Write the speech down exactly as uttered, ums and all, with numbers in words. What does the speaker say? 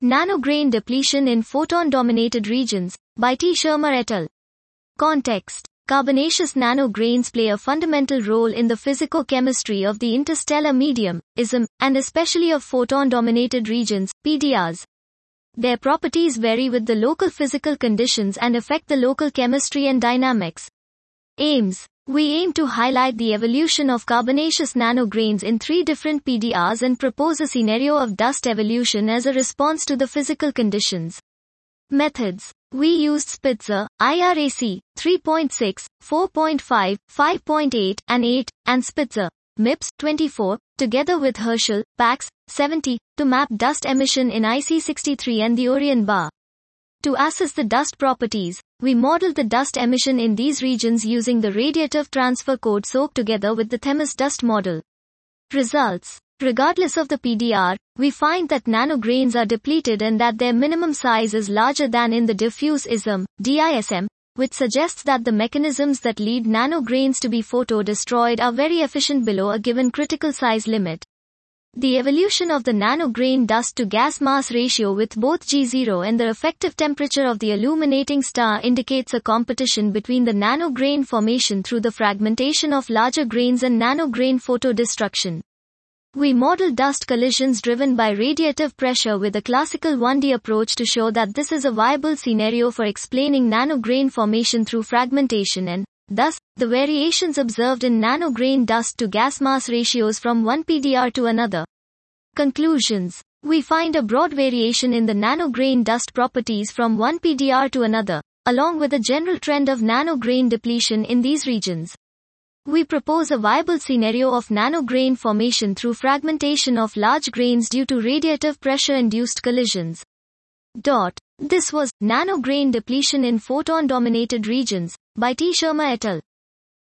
Nanograin depletion in photon-dominated regions, by T. Sharma et al. Context. Carbonaceous nanograins play a fundamental role in the physicochemistry of the interstellar medium, I S M, and especially of photon-dominated regions, P D Rs. Their properties vary with the local physical conditions and affect the local chemistry and dynamics. Aims. We aim to highlight the evolution of carbonaceous nanograins in three different P D Rs and propose a scenario of dust evolution as a response to the physical conditions. Methods. We used Spitzer, I R A C, three point six, four point five, five point eight, and eight, and Spitzer, M I P S, twenty-four, together with Herschel, Pax, seventy, to map dust emission in I C sixty-three and the Orion bar. To assess the dust properties, we modeled the dust emission in these regions using the radiative transfer code S O C together with the Themis dust model. Results. Regardless of the P D R, we find that nanograins are depleted and that their minimum size is larger than in the diffuse I S M, D I S M, which suggests that the mechanisms that lead nanograins to be photo-destroyed are very efficient below a given critical size limit. The evolution of the nanograin dust to gas mass ratio with both G zero and the effective temperature of the illuminating star indicates a competition between the nanograin formation through the fragmentation of larger grains and nanograin photodestruction. We model dust collisions driven by radiative pressure with a classical one D approach to show that this is a viable scenario for explaining nanograin formation through fragmentation and, thus, the variations observed in nanograin dust to gas mass ratios from one P D R to another. Conclusions. We find a broad variation in the nanograin dust properties from one P D R to another, along with a general trend of nanograin depletion in these regions. We propose a viable scenario of nanograin formation through fragmentation of large grains due to radiative pressure-induced collisions. Dot. This was Nanograin Depletion in Photon-Dominated Regions, by T. Sharma et al.